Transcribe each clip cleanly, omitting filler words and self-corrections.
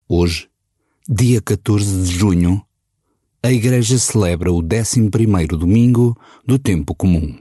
Hoje, dia 14 de junho, a Igreja celebra o 11º domingo do tempo comum.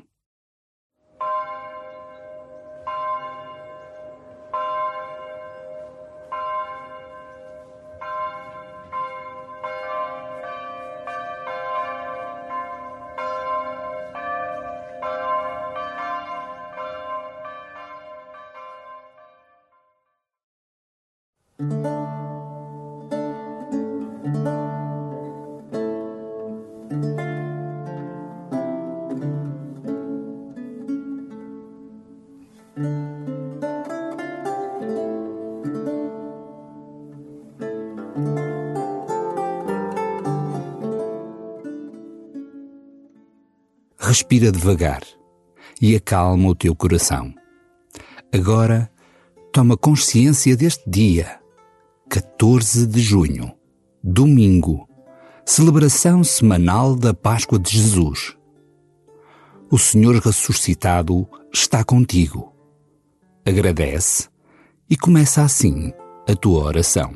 Respira devagar e acalma o teu coração. Agora, toma consciência deste dia, 14 de junho, domingo, celebração semanal da Páscoa de Jesus. O Senhor ressuscitado está contigo. Agradece e começa assim a tua oração.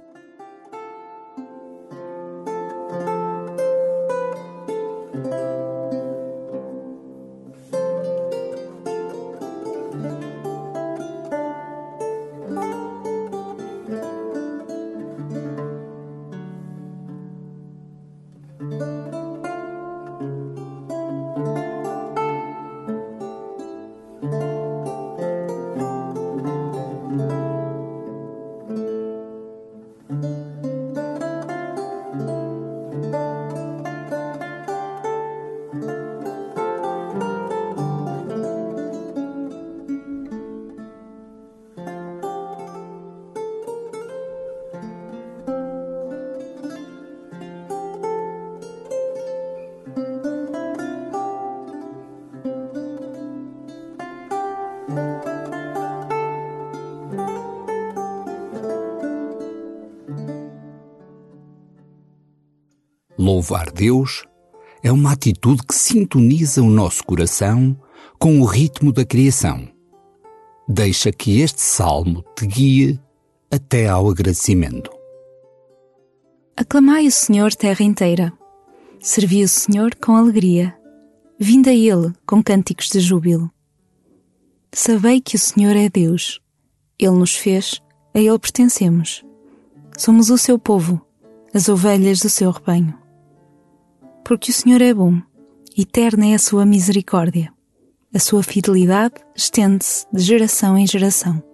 Louvar Deus é uma atitude que sintoniza o nosso coração com o ritmo da criação. Deixa que este salmo te guie até ao agradecimento. Aclamai o Senhor, terra inteira. Servi o Senhor com alegria. Vinde a Ele com cânticos de júbilo. Sabei que o Senhor é Deus. Ele nos fez, a Ele pertencemos. Somos o seu povo, as ovelhas do seu rebanho. Porque o Senhor é bom, eterna é a sua misericórdia. A sua fidelidade estende-se de geração em geração.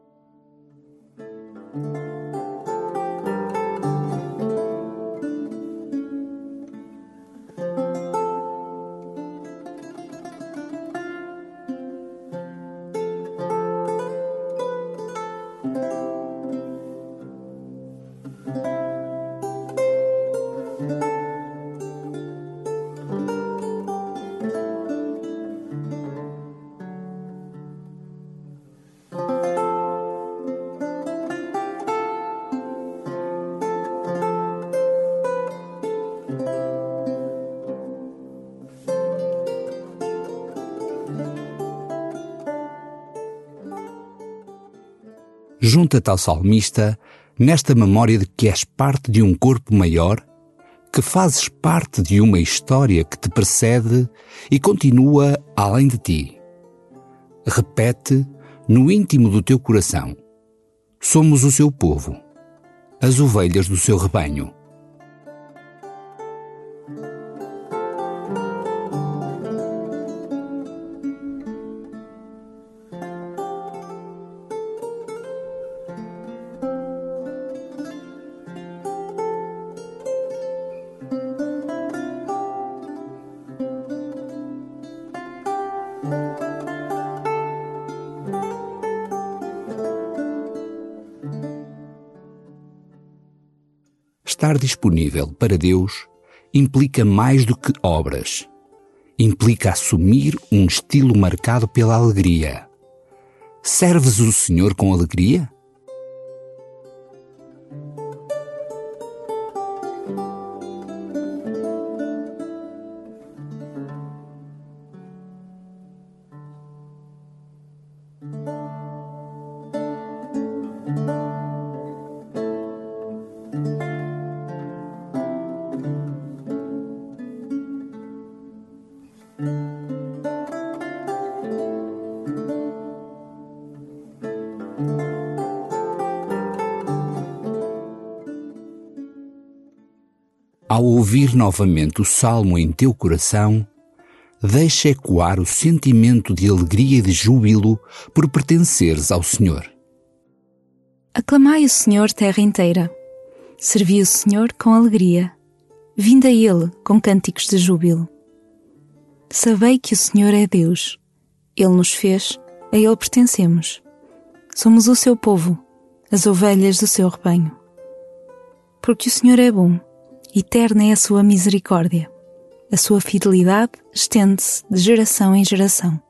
Junta-te ao salmista nesta memória de que és parte de um corpo maior, que fazes parte de uma história que te precede e continua além de ti. Repete no íntimo do teu coração: somos o seu povo, as ovelhas do seu rebanho. Estar disponível para Deus implica mais do que obras. Implica assumir um estilo marcado pela alegria. Serves o Senhor com alegria? ao ouvir novamente o salmo em teu coração, deixa ecoar o sentimento de alegria e de júbilo por pertenceres ao Senhor. Aclamai o Senhor, terra inteira. Servi o Senhor com alegria. Vinde a Ele com cânticos de júbilo. Sabei que o Senhor é Deus. Ele nos fez, a Ele pertencemos. Somos o seu povo, as ovelhas do seu rebanho. Porque o Senhor é bom, eterna é a sua misericórdia. A sua fidelidade estende-se de geração em geração.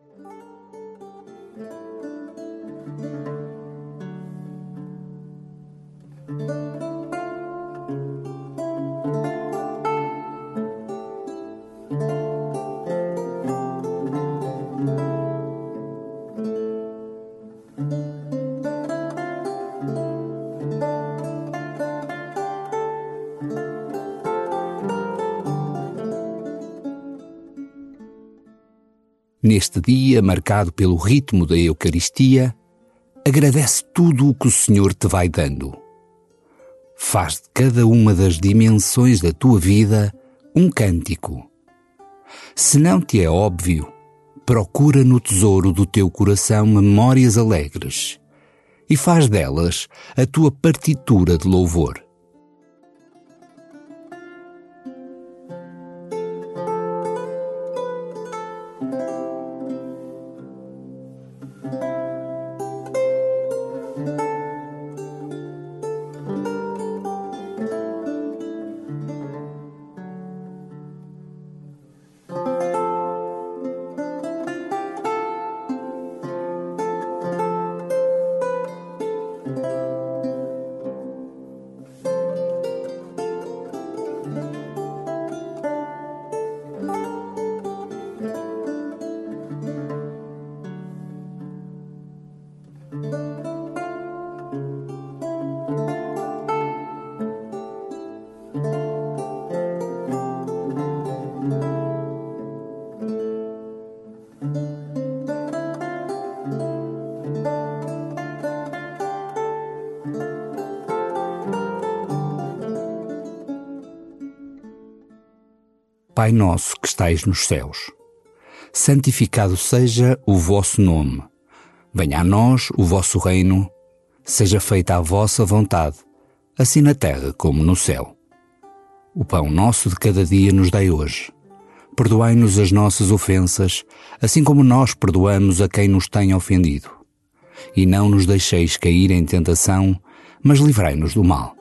Neste dia, marcado pelo ritmo da Eucaristia, agradece tudo o que o Senhor te vai dando. Faz de cada uma das dimensões da tua vida um cântico. Se não te é óbvio, procura no tesouro do teu coração memórias alegres e faz delas a tua partitura de louvor. Pai nosso que estais nos céus, santificado seja o vosso nome. Venha a nós o vosso reino, seja feita a vossa vontade, assim na terra como no céu. O pão nosso de cada dia nos dai hoje. Perdoai-nos as nossas ofensas, assim como nós perdoamos a quem nos tem ofendido. E não nos deixeis cair em tentação, mas livrai-nos do mal.